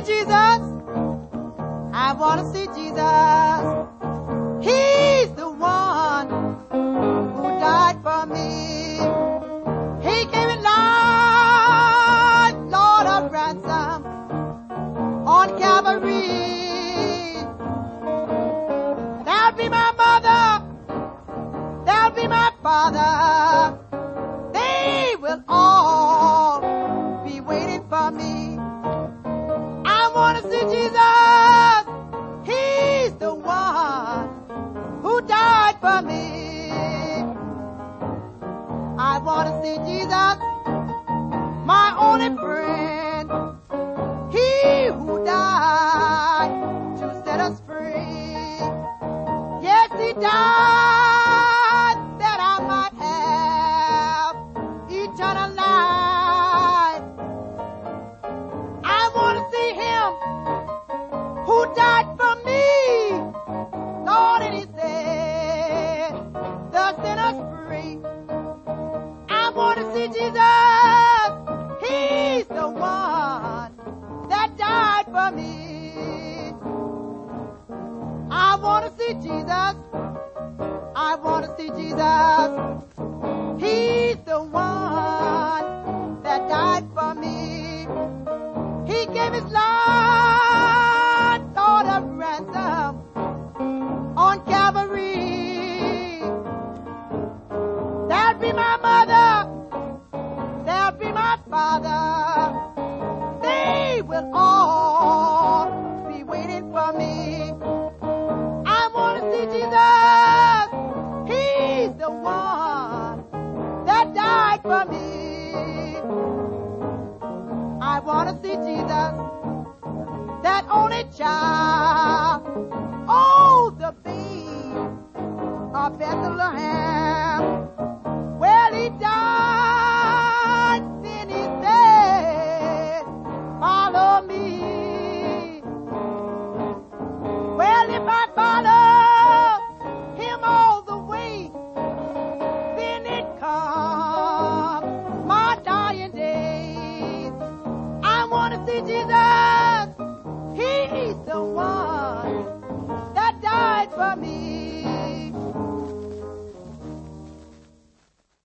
Jesus. I want to see Jesus. He's the one who died for me. He gave his life, Lord of ransom, on Calvary. That'll be my mother. That'll be my father. They will all be waiting for me. I want to see Jesus. He's the one who died for me. I want to see Jesus, my only friend. He who died to set us free. Yes, he died that I might have eternal life. I want to see him who died for me. Lord, and he said, the sinner's free. I want to see Jesus. He's the one that died for me. I want to see Jesus. I want to see Jesus. He's the one that died for me. He gave his life, Lord of ransom, on Calvary. That'll be my mother. That'll be my father. They will all be waiting for me. I want to see Jesus. He's the one that died for me. I want to see Jesus, that only child. Oh, the babe of Bethlehem. Well, he died, then he said, follow me. Well, if I follow him all the way, then it comes my dying days. I want to see Jesus. He's the one that died for me.